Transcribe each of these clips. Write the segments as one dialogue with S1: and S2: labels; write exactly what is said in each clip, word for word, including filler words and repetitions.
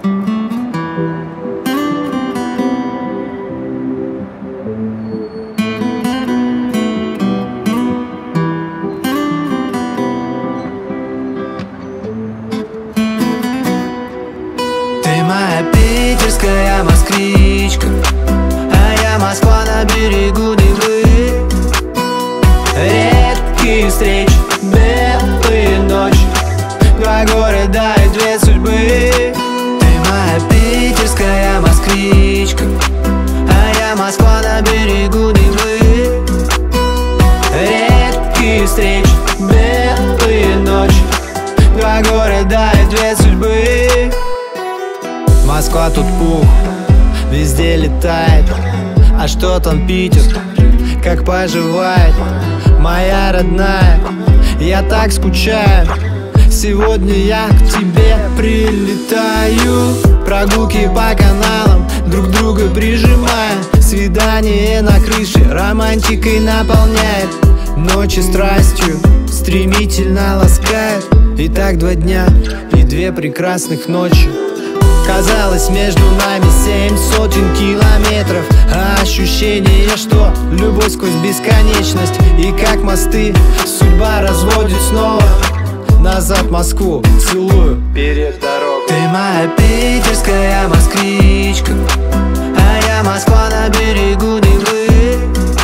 S1: Ты моя питерская москвичка, а я Москва на берегу Невы. Редкие встречи, белые ночи, два города и две судьбы. Ты моя питерская москвичка, а я Москва на берегу Невы. Редкие встречи, белые ночи, два города и две судьбы. Москва тут пух, везде летает. А что там Питер, как поживает? Моя родная, я так скучаю. Сегодня я к тебе прилетаю. Прогулки по каналам, друг друга прижимая. Свидание на крыше романтикой наполняет. Ночи страстью стремительно ласкает. И так два дня и две прекрасных ночи. Казалось, между нами семь сотен километров, а ощущение, что любовь сквозь бесконечность. И как мосты судьба разводит снова. Назад Москву целую перед дорогой. Ты моя питерская москвичка, а я Москва на берегу Невы.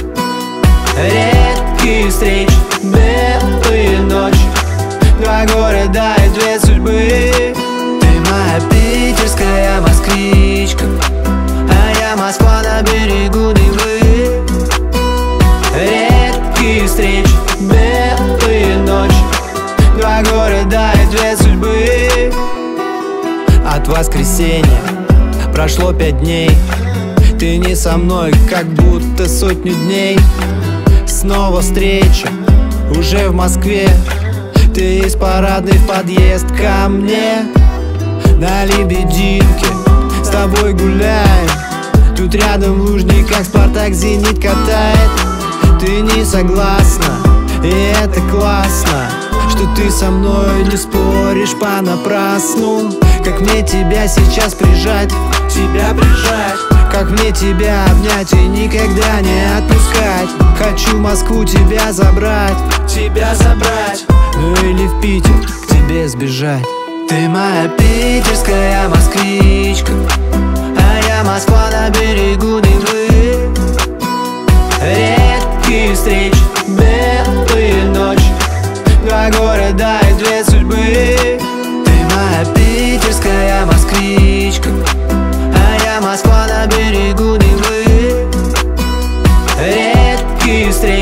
S1: Редкие встречи, белые ночи, два города и две судьбы. Моя питерская москвичка, а я Москва на берегу Невы. Редкие встречи, белые ночи, два города и две судьбы. От воскресенья прошло пять дней. Ты не со мной, как будто сотню дней. Снова встреча, уже в Москве. Ты из парадной в подъезд ко мне. На Лебединке с тобой гуляем. Тут рядом лужник, как Спартак Зенит катает. Ты не согласна, и это классно, что ты со мной не споришь понапрасну. Как мне тебя сейчас прижать, тебя прижать. Как мне тебя обнять и никогда не отпускать. Хочу Москву тебя забрать, тебя забрать. Ну или в Питер к тебе сбежать. Ты моя питерская москвичка, а я Москва на берегу Невы. Редкие встречи, белые ночи, два города и две судьбы. Ты моя питерская москвичка, а я Москва на берегу Невы. Редкие встречи,